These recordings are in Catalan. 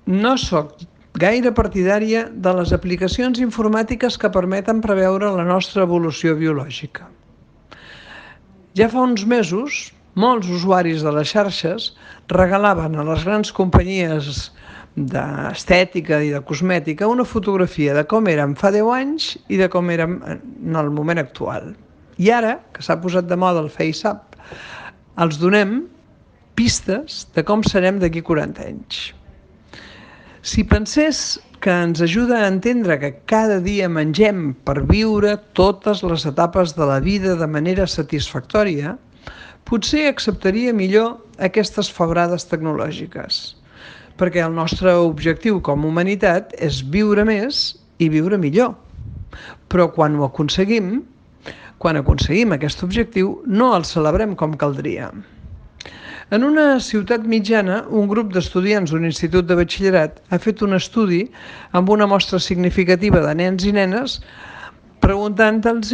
No sóc gaire partidària de les aplicacions informàtiques que permeten preveure la nostra evolució biològica. Ja fa uns mesos, molts usuaris de les xarxes regalaven a les grans companyies d'estètica i de cosmètica una fotografia de com érem fa 10 anys i de com érem en el moment actual. I ara, que s'ha posat de moda el FaceApp, els donem pistes de com serem d'aquí 40 anys. Si pensés que ens ajuda a entendre que cada dia mengem per viure totes les etapes de la vida de manera satisfactòria, potser acceptaria millor aquestes fabrades tecnològiques, perquè el nostre objectiu com a humanitat és viure més i viure millor. Però quan aconseguim aquest objectiu, no el celebrem com caldria. En una ciutat mitjana, un grup d'estudiants d'un institut de batxillerat ha fet un estudi amb una mostra significativa de nens i nenes preguntant-los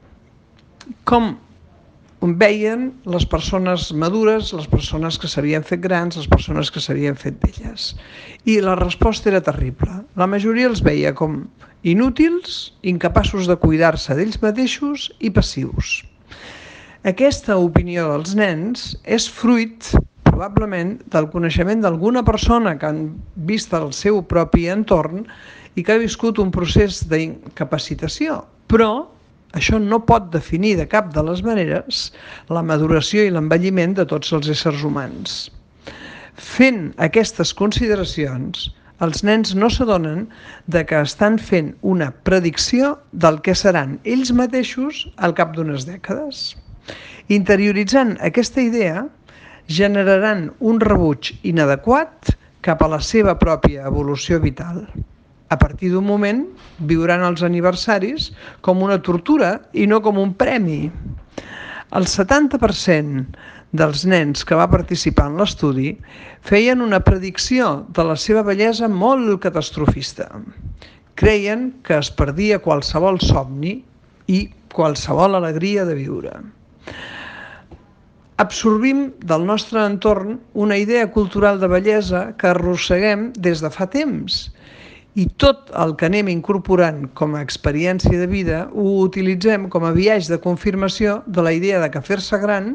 com veien les persones madures, les persones que s'havien fet grans, les persones que s'havien fet velles. I la resposta era terrible. La majoria els veia com inútils, incapaços de cuidar-se d'ells mateixos i passius. Aquesta opinió dels nens és fruit, probablement, del coneixement d'alguna persona que han vist el seu propi entorn i que ha viscut un procés d'incapacitació. Però això no pot definir de cap de les maneres la maduració i l'envelliment de tots els éssers humans. Fent aquestes consideracions, els nens no s'adonen que estan fent una predicció del que seran ells mateixos al cap d'unes dècades. Interioritzant aquesta idea, generaran un rebuig inadequat cap a la seva pròpia evolució vital. A partir d'un moment, viuran els aniversaris com una tortura i no com un premi. El 70% dels nens que va participar en l'estudi feien una predicció de la seva bellesa molt catastrofista. Creien que es perdia qualsevol somni i qualsevol alegria de viure. Absorbim del nostre entorn una idea cultural de bellesa que arrosseguem des de fa temps i tot el que anem incorporant com a experiència de vida ho utilitzem com a biaix de confirmació de la idea de que fer-se gran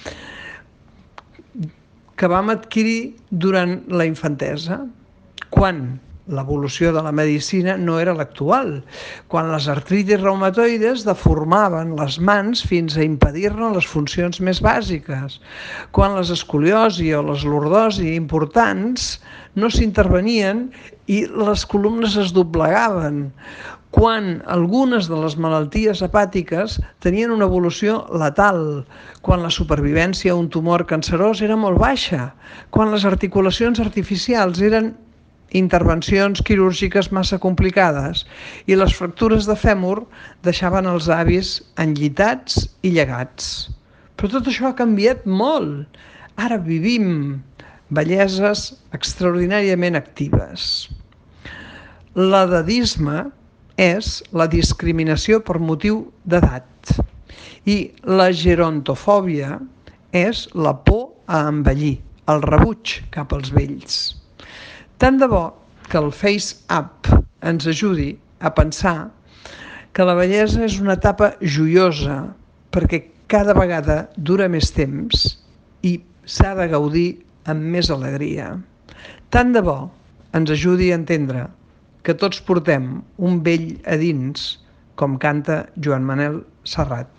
que vam adquirir durant la infantesa, quan l'evolució de la medicina no era l'actual, quan les artritis reumatoides deformaven les mans fins a impedir-ne les funcions més bàsiques, quan les escoliosi o les lordosi importants no s'intervenien i les columnes es doblegaven, quan algunes de les malalties hepàtiques tenien una evolució letal, quan la supervivència a un tumor cancerós era molt baixa, quan les articulacions artificials eren intervencions quirúrgiques massa complicades i les fractures de fèmur deixaven els avis enllitats i llegats. Però tot això ha canviat molt. Ara vivim belleses extraordinàriament actives. L'edadisme és la discriminació per motiu d'edat i la gerontofòbia és la por a envellir, el rebuig cap als vells. Tant de bo que el FaceApp ens ajudi a pensar que la bellesa és una etapa joiosa perquè cada vegada dura més temps i s'ha de gaudir amb més alegria. Tant de bo ens ajudi a entendre que tots portem un vell a dins, com canta Joan Manel Serrat.